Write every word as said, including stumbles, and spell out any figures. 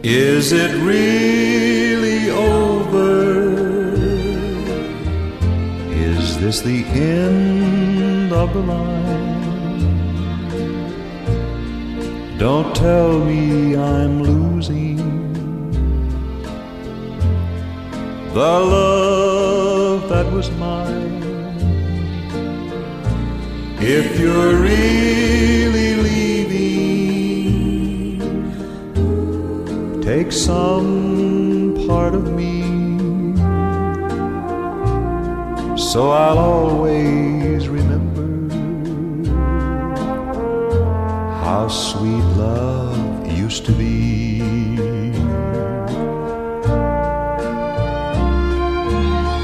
Is it really over? Is this the end of the line? Don't tell me I'm losing the love that was mine. If you're really leaving, take some part of me, so I'll always remember how sweet love used to be.